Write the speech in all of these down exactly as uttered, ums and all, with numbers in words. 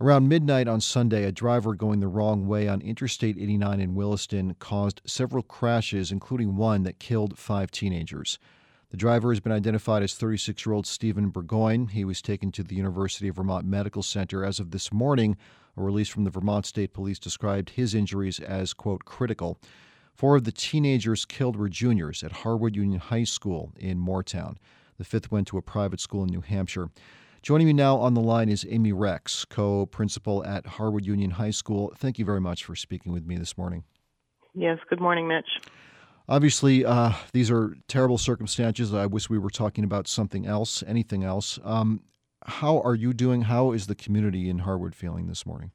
Around midnight on Sunday, a driver going the wrong way on Interstate eighty-nine in Williston caused several crashes, including one that killed five teenagers. The driver has been identified as thirty-six-year-old Stephen Burgoyne. He was taken to the University of Vermont Medical Center. As of this morning, a release from the Vermont State Police described his injuries as, quote, critical. Four of the teenagers killed were juniors at Harwood Union High School in Moortown. The fifth went to a private school in New Hampshire. Joining me now on the line is Amy Rex, co-principal at Harwood Union High School. Thank you very much for speaking with me this morning. Yes, good morning, Mitch. Obviously, uh, these are terrible circumstances. I wish we were talking about something else, anything else. Um, how are you doing? How is the community in Harwood feeling this morning?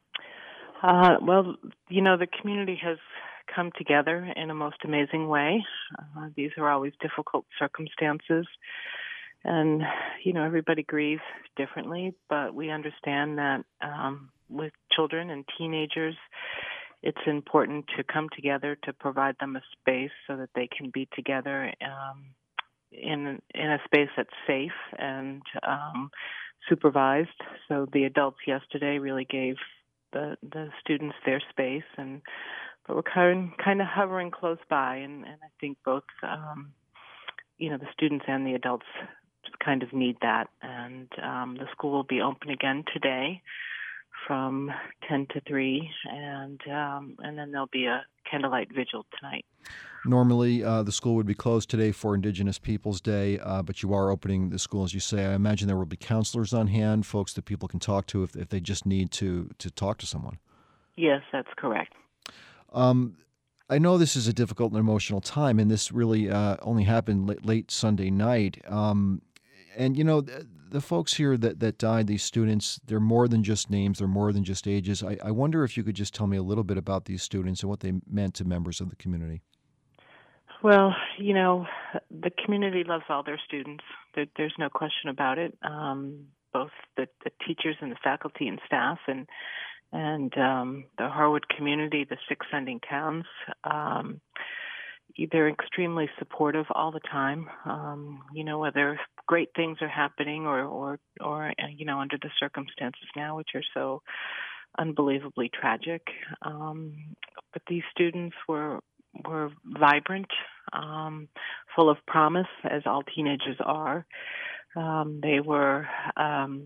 Uh, well, you know, the community has come together in a most amazing way. Uh, these are always difficult circumstances. And, you know, everybody grieves differently, but we understand that um, with children and teenagers, it's important to come together to provide them a space so that they can be together um, in in a space that's safe and um, supervised. So the adults yesterday really gave the the students their space, and but we're kind kind of hovering close by, and, and I think both um, you know the students and the adults just kind of need that. And um, the school will be open again today from ten to three, and um, and then there'll be a candlelight vigil tonight. Normally, uh, the school would be closed today for Indigenous Peoples Day, uh, but you are opening the school, as you say. I imagine there will be counselors on hand, folks that people can talk to if, if they just need to, to talk to someone. Yes, that's correct. Um, I know this is a difficult and emotional time, and this really uh, only happened late, late Sunday night. Um, and, you know, the, the folks here that, that died, these students, they're more than just names. They're more than just ages. I, I wonder if you could just tell me a little bit about these students and what they meant to members of the community. Well, you know, the community loves all their students. There, there's no question about it. Um, both the, the teachers and the faculty and staff and and um, the Harwood community, the six sending towns, um, they're extremely supportive all the time. Um, you know, whether great things are happening or, or, or, you know, under the circumstances now, which are so unbelievably tragic. Um, but these students were were vibrant, um, full of promise, as all teenagers are. Um, they were um,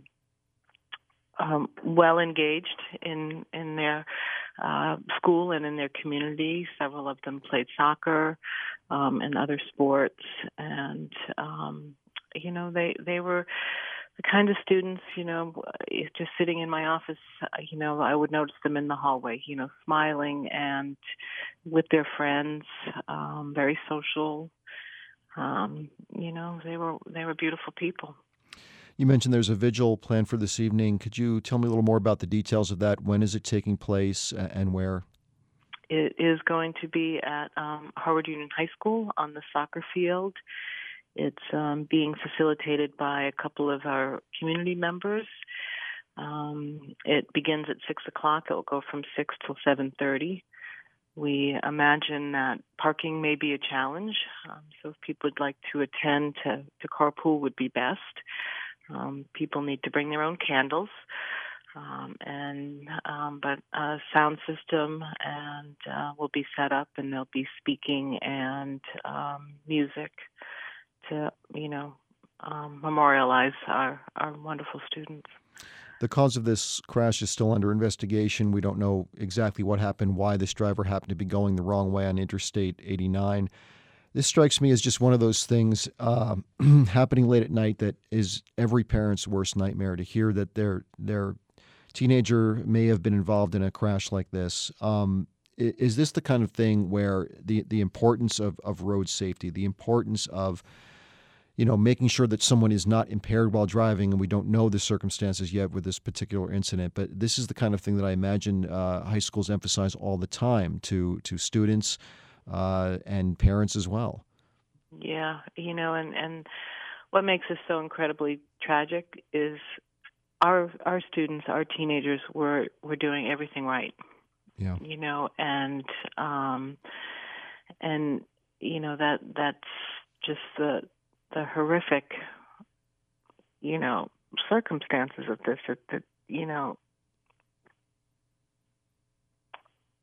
um, well engaged in in their uh, school and in their community. Several of them played soccer um, and other sports, and um, you know they they were the kind of students, you know, just sitting in my office, you know, I would notice them in the hallway, you know, smiling and with their friends, um, very social. Um, you know, they were they were beautiful people. You mentioned there's a vigil planned for this evening. Could you tell me a little more about the details of that? When is it taking place and where? It is going to be at um, Harwood Union High School on the soccer field. It's um, being facilitated by a couple of our community members. Um, it begins at six o'clock. It will go from six till seven thirty. We imagine that parking may be a challenge, um, so if people would like to attend to, to carpool would be best. Um, people need to bring their own candles, um, and um, but a sound system and uh, will be set up, and there'll be speaking and um, music to, you know, um, memorialize our, our wonderful students. The cause of this crash is still under investigation. We don't know exactly what happened, why this driver happened to be going the wrong way on Interstate eighty-nine. This strikes me as just one of those things uh, happening late at night that is every parent's worst nightmare, to hear that their their teenager may have been involved in a crash like this. Um, is this the kind of thing where the, the importance of, of road safety, the importance of you know, making sure that someone is not impaired while driving, and we don't know the circumstances yet with this particular incident, but this is the kind of thing that I imagine uh, high schools emphasize all the time to to students uh, and parents as well. Yeah, you know, and, and what makes this so incredibly tragic is our our students, our teenagers, were were doing everything right. Yeah. You know, and um, and you know that that's just the the horrific, you know, circumstances of this. That, that you know,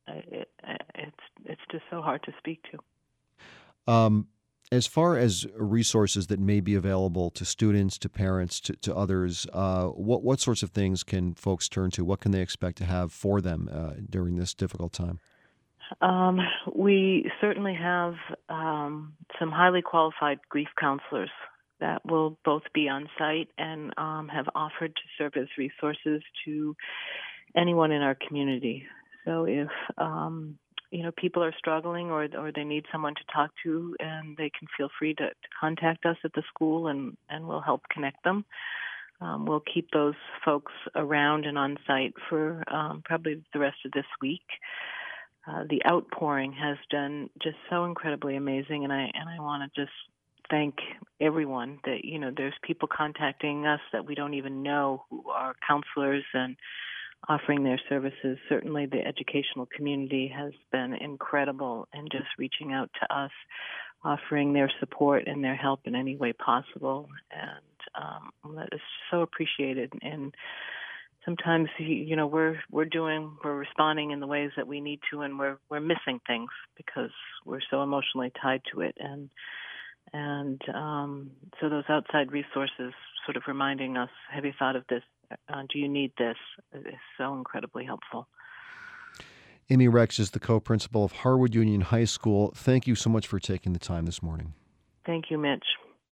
it, it's it's just so hard to speak to. Um, as far as resources that may be available to students, to parents, to, to others, uh, what what sorts of things can folks turn to? What can they expect to have for them uh, during this difficult time? Um, we certainly have um, some highly qualified grief counselors that will both be on site and um, have offered to serve as resources to anyone in our community. So if um, you know people are struggling or or they need someone to talk to, and they can feel free to, to contact us at the school, and, and we'll help connect them. Um, we'll keep those folks around and on site for um, probably the rest of this week. Uh, the outpouring has been just so incredibly amazing, and I and I want to just thank everyone that, you know, there's people contacting us that we don't even know who are counselors and offering their services. Certainly the educational community has been incredible in just reaching out to us, offering their support and their help in any way possible, and um, that is so appreciated. And sometimes, you know, we're we're doing we're responding in the ways that we need to, and we're we're missing things because we're so emotionally tied to it. And and um, so those outside resources, sort of reminding us, have you thought of this? Uh, do you need this? Is so incredibly helpful. Amy Rex is the co-principal of Harwood Union High School. Thank you so much for taking the time this morning. Thank you, Mitch.